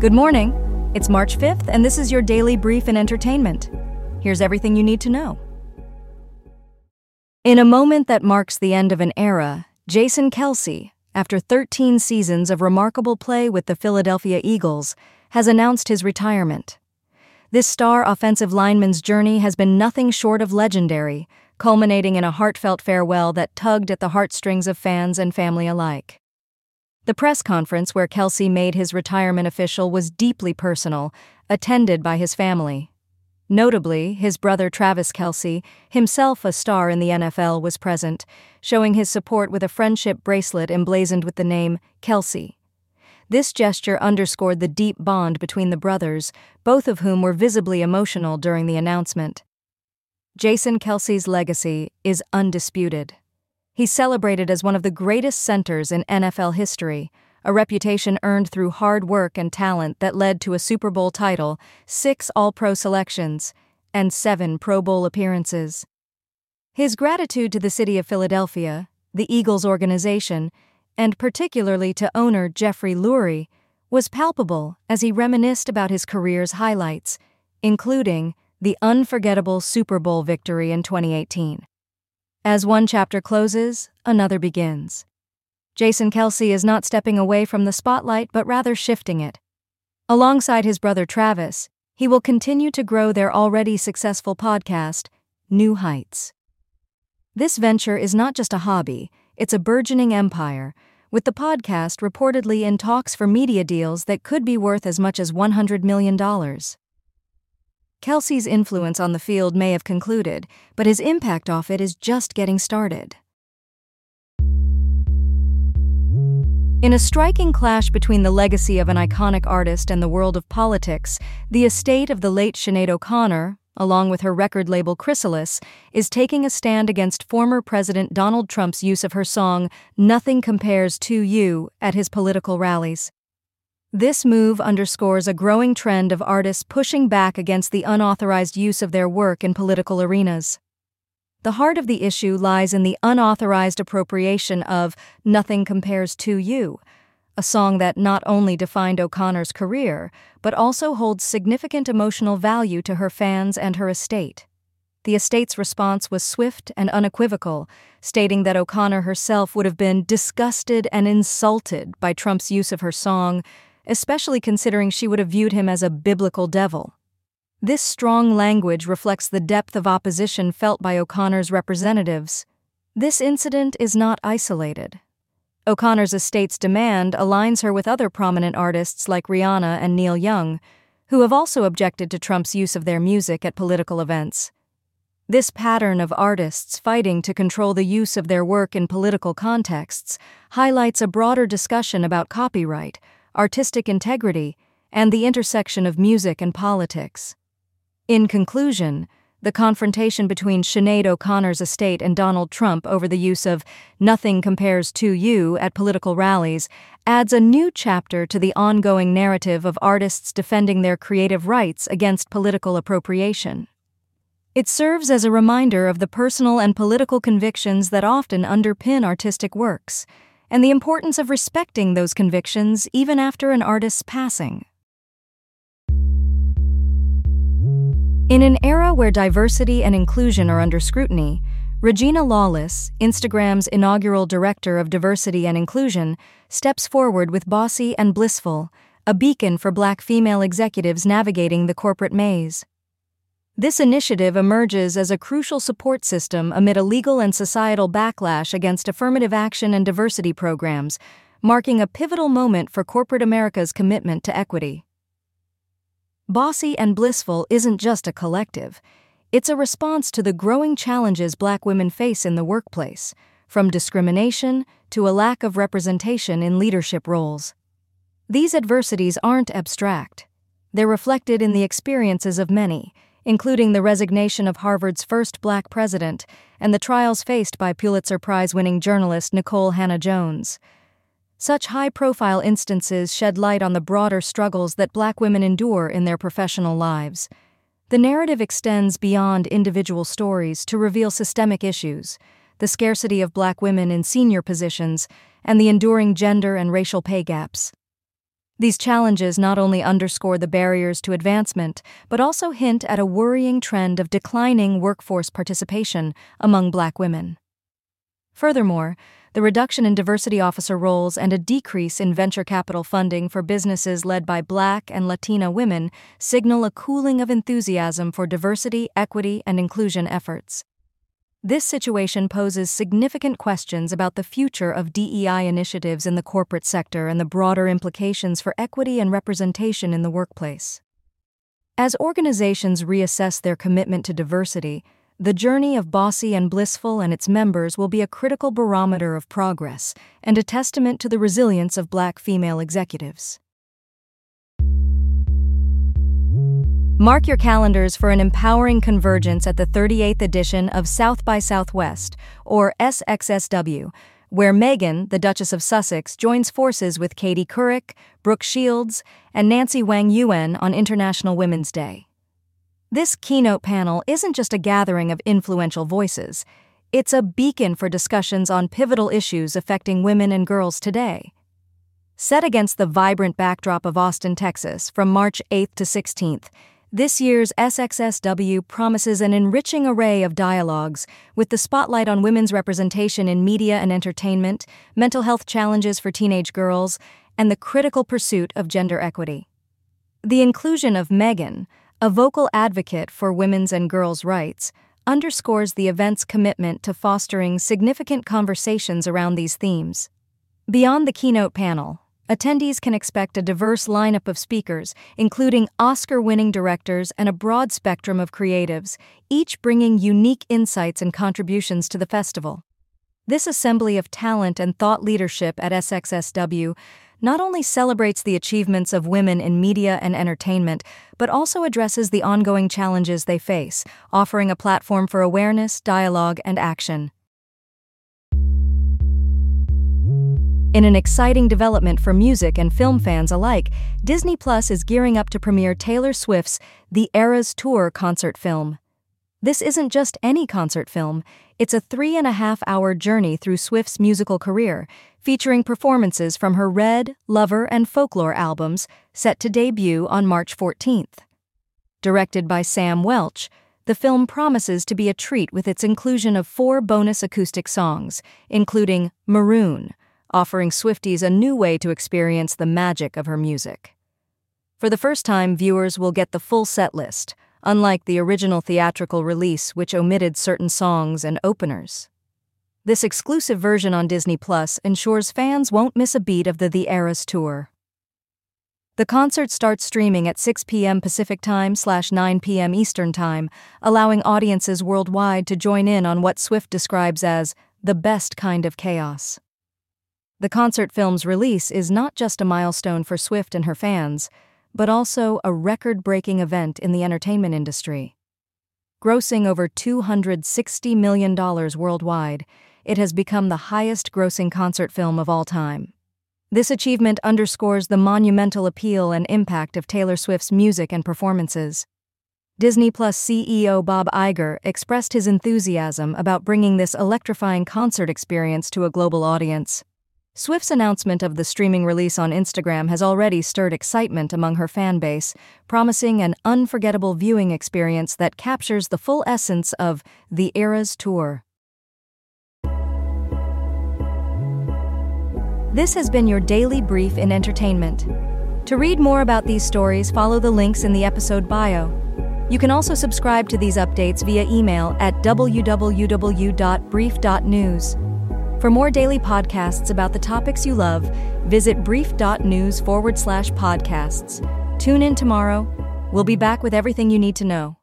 Good morning. It's March 5th, and this is your daily brief in entertainment. Here's everything you need to know. In a moment that marks the end of an era, Jason Kelce, after 13 seasons of remarkable play with the Philadelphia Eagles, has announced his retirement. This star offensive lineman's journey has been nothing short of legendary, culminating in a heartfelt farewell that tugged at the heartstrings of fans and family alike. The press conference where Kelce made his retirement official was deeply personal, attended by his family. Notably, his brother Travis Kelce, himself a star in the NFL, was present, showing his support with a friendship bracelet emblazoned with the name Kelce. This gesture underscored the deep bond between the brothers, both of whom were visibly emotional during the announcement. Jason Kelce's legacy is undisputed. He's celebrated as one of the greatest centers in NFL history, a reputation earned through hard work and talent that led to a Super Bowl title, 6 All-Pro selections, and 7 Pro Bowl appearances. His gratitude to the city of Philadelphia, the Eagles organization, and particularly to owner Jeffrey Lurie, was palpable as he reminisced about his career's highlights, including the unforgettable Super Bowl victory in 2018. As one chapter closes, another begins. Jason Kelce is not stepping away from the spotlight but rather shifting it. Alongside his brother Travis, he will continue to grow their already successful podcast, New Heights. This venture is not just a hobby, it's a burgeoning empire, with the podcast reportedly in talks for media deals that could be worth as much as $100 million. Kelce's influence on the field may have concluded, but his impact off it is just getting started. In a striking clash between the legacy of an iconic artist and the world of politics, the estate of the late Sinead O'Connor, along with her record label Chrysalis, is taking a stand against former President Donald Trump's use of her song "Nothing Compares to You" at his political rallies. This move underscores a growing trend of artists pushing back against the unauthorized use of their work in political arenas. The heart of the issue lies in the unauthorized appropriation of "Nothing Compares to You," a song that not only defined O'Connor's career, but also holds significant emotional value to her fans and her estate. The estate's response was swift and unequivocal, stating that O'Connor herself would have been disgusted and insulted by Trump's use of her song, especially considering she would have viewed him as a biblical devil. This strong language reflects the depth of opposition felt by O'Connor's representatives. This incident is not isolated. O'Connor's estate's demand aligns her with other prominent artists like Rihanna and Neil Young, who have also objected to Trump's use of their music at political events. This pattern of artists fighting to control the use of their work in political contexts highlights a broader discussion about copyright, artistic integrity, and the intersection of music and politics. In conclusion, the confrontation between Sinead O'Connor's estate and Donald Trump over the use of "Nothing Compares to You" at political rallies adds a new chapter to the ongoing narrative of artists defending their creative rights against political appropriation. It serves as a reminder of the personal and political convictions that often underpin artistic works, and the importance of respecting those convictions even after an artist's passing. In an era where diversity and inclusion are under scrutiny, Regina Lawless, Instagram's inaugural director of diversity and inclusion, steps forward with Bossy and Blissful, a beacon for Black female executives navigating the corporate maze. This initiative emerges as a crucial support system amid a legal and societal backlash against affirmative action and diversity programs, marking a pivotal moment for corporate America's commitment to equity. Bossy and Blissful isn't just a collective. It's a response to the growing challenges Black women face in the workplace, from discrimination to a lack of representation in leadership roles. These adversities aren't abstract. They're reflected in the experiences of many, including the resignation of Harvard's first Black president and the trials faced by Pulitzer Prize-winning journalist Nikole Hannah-Jones. Such high-profile instances shed light on the broader struggles that Black women endure in their professional lives. The narrative extends beyond individual stories to reveal systemic issues, the scarcity of Black women in senior positions, and the enduring gender and racial pay gaps. These challenges not only underscore the barriers to advancement, but also hint at a worrying trend of declining workforce participation among Black women. Furthermore, the reduction in diversity officer roles and a decrease in venture capital funding for businesses led by Black and Latina women signal a cooling of enthusiasm for diversity, equity, and inclusion efforts. This situation poses significant questions about the future of DEI initiatives in the corporate sector and the broader implications for equity and representation in the workplace. As organizations reassess their commitment to diversity, the journey of Bossy and Blissful and its members will be a critical barometer of progress and a testament to the resilience of Black female executives. Mark your calendars for an empowering convergence at the 38th edition of South by Southwest, or SXSW, where Meghan, the Duchess of Sussex, joins forces with Katie Couric, Brooke Shields, and Nancy Wang Yuan on International Women's Day. This keynote panel isn't just a gathering of influential voices, it's a beacon for discussions on pivotal issues affecting women and girls today. Set against the vibrant backdrop of Austin, Texas, from March 8th to 16th, this year's SXSW promises an enriching array of dialogues, with the spotlight on women's representation in media and entertainment, mental health challenges for teenage girls, and the critical pursuit of gender equity. The inclusion of Meghan, a vocal advocate for women's and girls' rights, underscores the event's commitment to fostering significant conversations around these themes. Beyond the keynote panel, attendees can expect a diverse lineup of speakers, including Oscar-winning directors and a broad spectrum of creatives, each bringing unique insights and contributions to the festival. This assembly of talent and thought leadership at SXSW not only celebrates the achievements of women in media and entertainment, but also addresses the ongoing challenges they face, offering a platform for awareness, dialogue, and action. In an exciting development for music and film fans alike, Disney Plus is gearing up to premiere Taylor Swift's The Eras Tour concert film. This isn't just any concert film, it's a 3.5-hour journey through Swift's musical career, featuring performances from her Red, Lover, and Folklore albums, set to debut on March 14th. Directed by Sam Welch, the film promises to be a treat with its inclusion of 4 bonus acoustic songs, including Maroon, offering Swifties a new way to experience the magic of her music. For the first time, viewers will get the full set list, unlike the original theatrical release, which omitted certain songs and openers. This exclusive version on Disney Plus ensures fans won't miss a beat of the Eras Tour. The concert starts streaming at 6 p.m. Pacific Time / 9 p.m. Eastern Time, allowing audiences worldwide to join in on what Swift describes as the best kind of chaos. The concert film's release is not just a milestone for Swift and her fans, but also a record-breaking event in the entertainment industry. Grossing over $260 million worldwide, it has become the highest-grossing concert film of all time. This achievement underscores the monumental appeal and impact of Taylor Swift's music and performances. Disney Plus CEO Bob Iger expressed his enthusiasm about bringing this electrifying concert experience to a global audience. Swift's announcement of the streaming release on Instagram has already stirred excitement among her fan base, promising an unforgettable viewing experience that captures the full essence of The Eras Tour. This has been your daily brief in entertainment. To read more about these stories, follow the links in the episode bio. You can also subscribe to these updates via email at www.brief.news. For more daily podcasts about the topics you love, visit brief.news/podcasts. Tune in tomorrow. We'll be back with everything you need to know.